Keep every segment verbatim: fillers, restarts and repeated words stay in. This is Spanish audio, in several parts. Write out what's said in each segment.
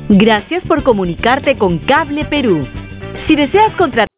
Gracias por comunicarte con Cable Perú. Si deseas contratar...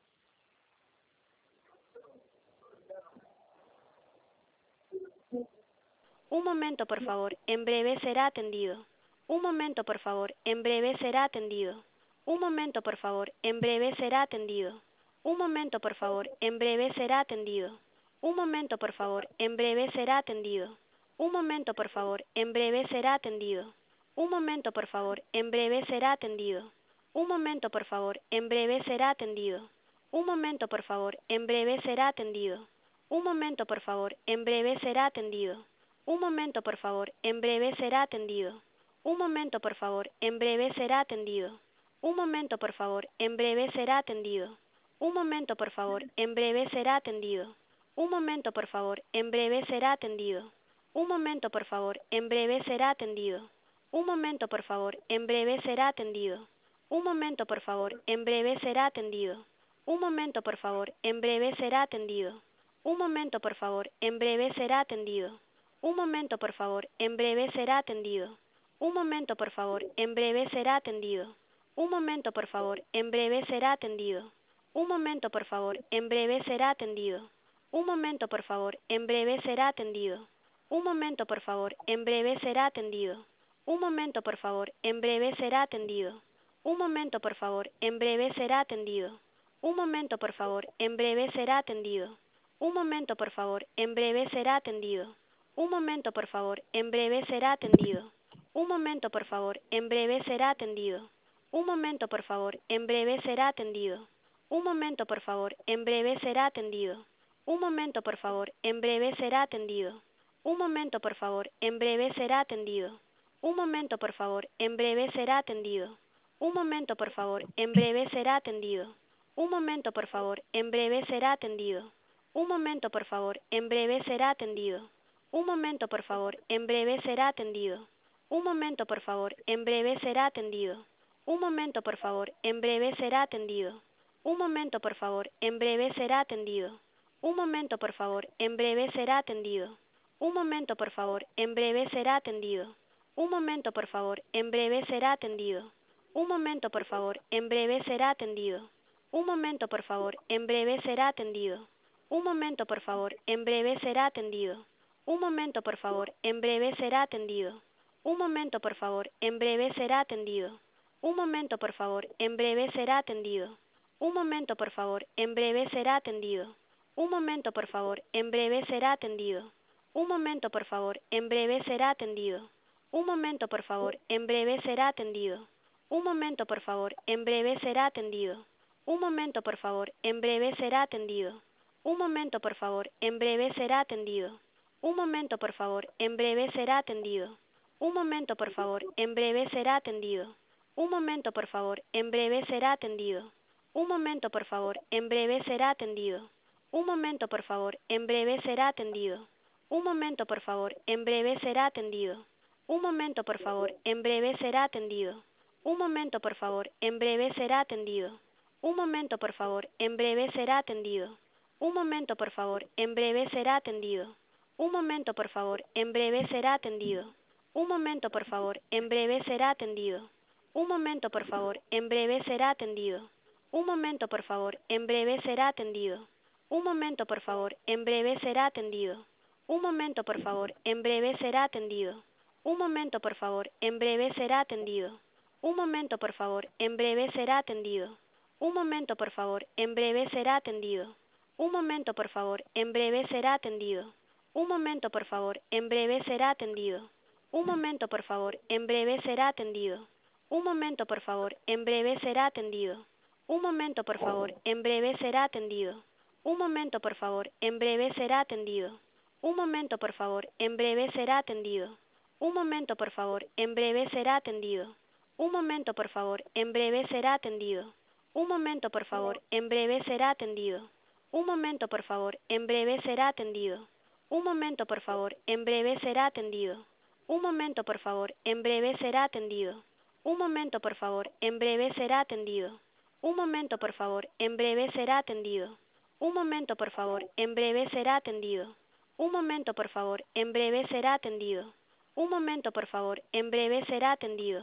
Un momento, por favor. En breve será atendido. Un momento, por favor. En breve será atendido. Un momento, por favor. En breve será atendido. Un momento, por favor. En breve será atendido. Un momento, por favor. En breve será atendido. Un momento, por favor. En breve será atendido. Un momento, por favor. En breve será atendido. Un momento, por favor. En breve será atendido. Un momento, por favor. En breve será atendido. Un momento, por favor. En breve será atendido. Un momento, por favor. En breve será atendido. Un momento, por favor. En breve será atendido. Un momento, por favor. En breve será atendido. Un momento, por favor. En breve será atendido. Un momento, por favor. En breve será atendido. Un momento, por favor. En breve será atendido. Un momento, por favor. En breve será atendido. Un momento, por favor. En breve será atendido. Un momento, por favor. En breve será atendido. Un momento, por favor. En breve será atendido. Un momento, por favor. En breve será atendido. Un momento, por favor. En breve será atendido. Un momento, por favor. En breve será atendido. Un momento, por favor. En breve será atendido. Un momento, por favor. En breve será atendido. Un momento, por favor. En breve será atendido. Un momento, por favor. En breve será atendido. Un momento, por favor. En breve será atendido. Un momento, por favor. En breve será atendido. Un momento, por favor. En breve será atendido. Un momento, por favor. En breve será atendido. Un momento, por favor. En breve será atendido. Un momento, por favor. En breve será atendido. Un momento, por favor. En breve será atendido. Un momento, por favor. En breve será atendido. Un momento, por favor. En breve será atendido. Un momento, por favor. En breve será atendido. Un momento, por favor. En breve será atendido. Un momento, por favor. En breve será atendido. Un momento, por favor. En breve será atendido. Un momento, por favor. En breve será atendido. Un momento, por favor. En breve será atendido. Un momento, por favor. En breve será atendido. Un momento, por favor. En breve será atendido. Un momento, por favor. En breve será atendido. Un momento, por favor. En breve será atendido. Un momento, por favor. En breve será atendido. Un momento, por favor. En breve será atendido. Un momento, por favor. En breve será atendido. Un momento, por favor. En breve será atendido. Un momento, por favor. En breve será atendido. Un momento, por favor. En breve será atendido. Un momento, por favor. En breve será atendido. Un momento, por favor. En breve será atendido. Un momento, por favor. En breve será atendido. Un momento, por favor. En breve será atendido. Un momento, por favor. En breve será atendido. Un momento, por favor. En breve será atendido. Un momento, por favor. En breve será atendido. Un momento, por favor. En breve será atendido. Un momento, por favor. En breve será atendido. Un momento, por favor. En breve será atendido. Un momento, por favor. En breve será atendido. Un momento, por favor. En breve será atendido. Un momento, por favor. En breve será atendido. Un momento, por favor. En breve será atendido. Un momento, por favor. En breve será atendido. Un momento, por favor. En breve será atendido. Un momento, por favor. En breve será atendido. Un momento, por favor. En breve será atendido. Un momento, por favor. En breve será atendido. Un momento, por favor. En breve será atendido. Un momento, por favor. En breve será atendido. Un momento, por favor. En breve será atendido. Un momento, por favor. En breve será atendido. Un momento, por favor. En breve será atendido. Un momento, por favor. En breve será atendido. Un momento, por favor. En breve será atendido. Un momento, por favor. En breve será atendido. Un momento, por favor. En breve será atendido. Un momento, por favor. En breve será atendido. Un momento, por favor. En breve será atendido. Un momento, por favor. En breve será atendido. Un momento, por favor. En breve será atendido. Un momento, por favor. En breve será atendido. Un momento, por favor. En breve será atendido. Un momento, por favor. En breve será atendido. Un momento, por favor. En breve será atendido. Un momento, por favor. En breve será atendido. Un momento, por favor. En breve será atendido. Un momento, por favor. En breve será atendido. Un momento, por favor. En breve será atendido. Un momento, por favor. En breve será atendido. Un momento, por favor. En breve será atendido. Un momento, por favor. En breve será atendido. Un momento, por favor. En breve será atendido. Un momento, por favor. En breve será atendido.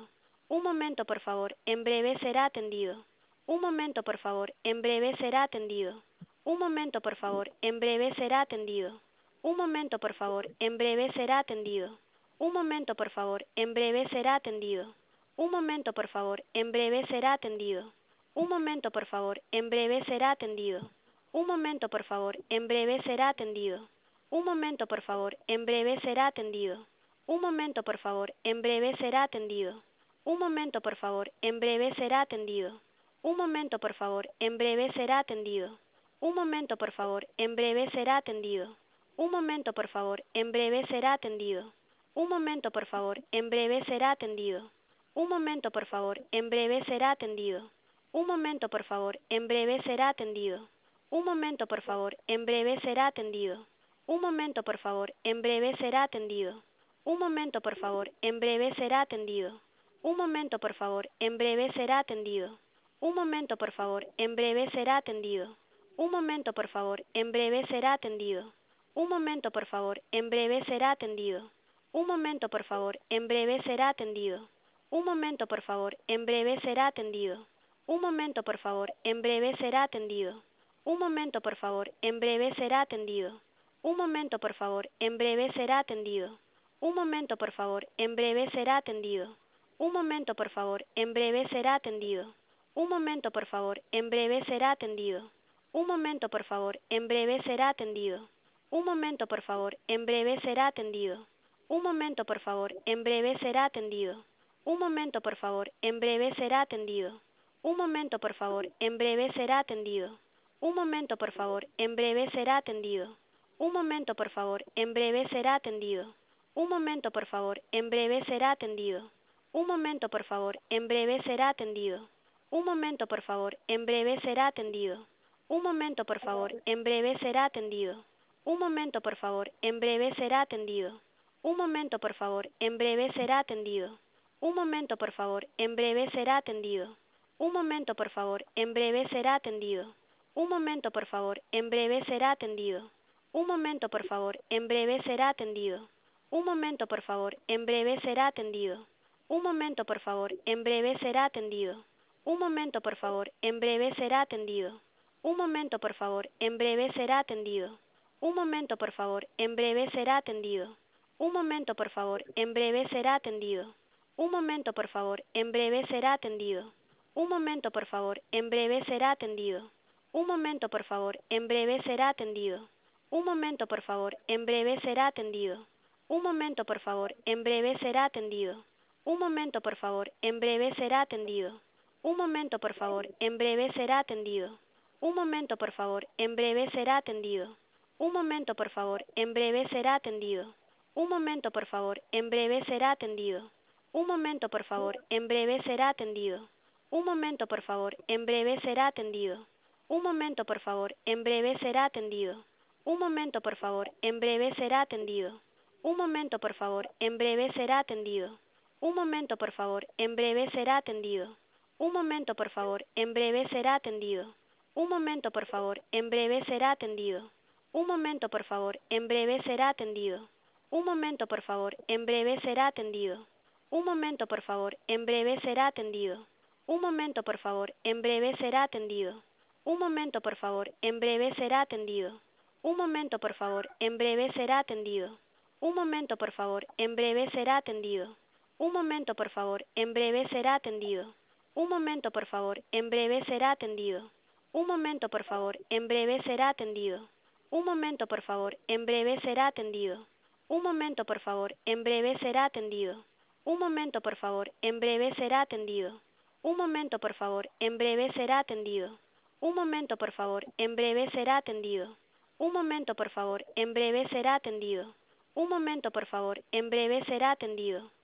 Un momento, por favor, en breve será atendido. Un momento, por favor, en breve será atendido. Un momento, por favor, en breve será atendido. Un momento, por favor, en breve será atendido. Un momento, por favor, en breve será atendido. Un momento, por favor, en breve será atendido. Un momento, por favor, en breve será atendido. Un momento, por favor, en breve será atendido. Un momento, por favor, en breve será atendido. Un momento, por favor, en breve será atendido. Un momento, por favor, en breve será atendido. Un momento, por favor, en breve será atendido. Un momento, por favor, en breve será atendido. Un momento, por favor, en breve será atendido. Un momento, por favor, en breve será atendido. Un momento, por favor, en breve será atendido. Un momento, por favor, en breve será atendido. Un momento, por favor, en breve será atendido. Un momento, por favor, en breve será atendido. Un momento, por favor, en breve será atendido. Un momento, por favor, en breve será atendido. Un momento, por favor, en breve será atendido. Un momento, por favor, en breve será atendido. Un momento, por favor, en breve será atendido. Un momento, por favor, en breve será atendido. Un momento, por favor, en breve será atendido. Un momento, por favor, en breve será atendido. Un momento, por favor, en breve será atendido. Un momento, por favor, en breve será atendido. Un momento, por favor, en breve será atendido. Un momento, por favor, en breve será atendido. Un momento, por favor, en breve será atendido. Un momento, por favor, en breve será atendido. Un momento, por favor, en breve será atendido. Un momento, por favor, en breve será atendido. Un momento, por favor, en breve será atendido. Un momento, por favor, en breve será atendido. Un momento, por favor, en breve será atendido. Un momento, por favor, en breve será atendido. Un momento, por favor, en breve será atendido. Un momento, por favor, en breve será atendido. Un momento, por favor, en breve será atendido. Un momento, por favor, en breve será atendido. Un momento, por favor, en breve será atendido. Un momento, por favor, en breve será atendido. Un momento, por favor, en breve será atendido. Un momento, por favor, en breve será atendido. Un momento, por favor, en breve será atendido. Un momento, por favor, en breve será atendido. Un momento, por favor, en breve será atendido. Un momento, por favor, en breve será atendido. Un momento, por favor, en breve será atendido. Un momento, por favor, en breve será atendido. Un momento, por favor, en breve será atendido. Un momento, por favor, en breve será atendido. Un momento, por favor, en breve será atendido. Un momento, por favor, en breve será atendido. Un momento, por favor, en breve será atendido. Un momento, por favor, en breve será atendido. Un momento, por favor, en breve será atendido. Un momento, por favor, en breve será atendido. Un momento, por favor, en breve será atendido. Un momento, por favor, en breve será atendido. Un momento, por favor, en breve será atendido. Un momento, por favor, en breve será atendido. Un momento, por favor, en breve será atendido. Un momento, por favor, en breve será atendido. Un momento, por favor, en breve será atendido. Un momento, por favor, en breve será atendido. Un momento, por favor, en breve será atendido. Un momento, por favor, en breve será atendido. Un momento, por favor, en breve será atendido. Un momento, por favor, en breve será atendido. Un momento, por favor, en breve será atendido. Un momento, por favor, en breve será atendido. Un momento, por favor, en breve será atendido. Un momento, por favor, en breve será atendido. Un momento, por favor, en breve será atendido. Un momento, por favor, en breve será atendido. Un momento, por favor, en breve será atendido. Un momento, por favor, en breve será atendido. Un momento, por favor, en breve será atendido. Un momento, por favor, en breve será atendido. Un momento, por favor, en breve será atendido. Un momento, por favor, en breve será atendido. Un momento, por favor, en breve será atendido. Un momento, por favor, en breve será atendido. Un momento, por favor, en breve será atendido. Un momento, por favor, en breve será atendido. Un momento, por favor, en breve será atendido.